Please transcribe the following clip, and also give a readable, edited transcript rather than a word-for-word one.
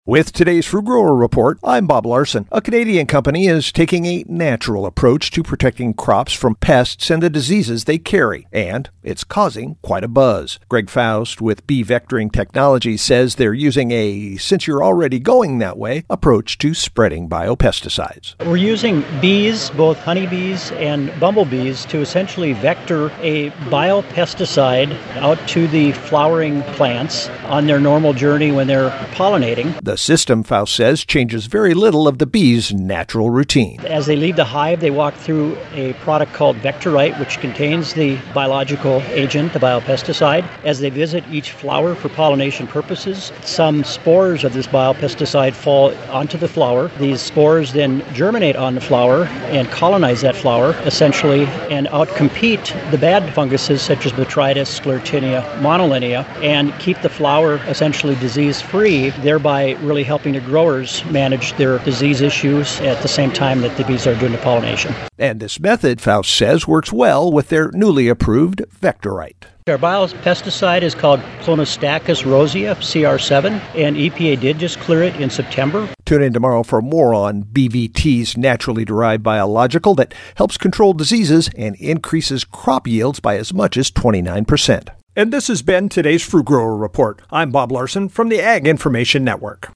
With today's Fruit Grower Report, I'm Bob Larson. A Canadian company is taking a natural approach to protecting crops from pests and the diseases they carry, and it's causing quite a buzz. Greg Faust with Bee Vectoring Technology says they're using a since-you're-already-going-that-way approach to spreading biopesticides. We're using bees, both honeybees and bumblebees, to essentially vector a biopesticide out to the flowering plants on their normal journey when they're pollinating. The system, Faust says, changes very little of the bees' natural routine. As they leave the hive, they walk through a product called Vectorite, which contains the biological agent, the biopesticide. As they visit each flower for pollination purposes, some spores of this biopesticide fall onto the flower. These spores then germinate on the flower and colonize that flower, essentially, and outcompete the bad funguses such as Botrytis, Sclerotinia, Monolinea, and keep the flower essentially disease-free, thereby really helping the growers manage their disease issues at the same time that the bees are doing the pollination. And this method, Faust says, works well with their newly approved Vectorite. Our biopesticide is called Clonostachys rosea, CR7, and EPA did just clear it in September. Tune in tomorrow for more on BVT's naturally derived biological that helps control diseases and increases crop yields by as much as 29%. And this has been today's Fruit Grower Report. I'm Bob Larson from the Ag Information Network.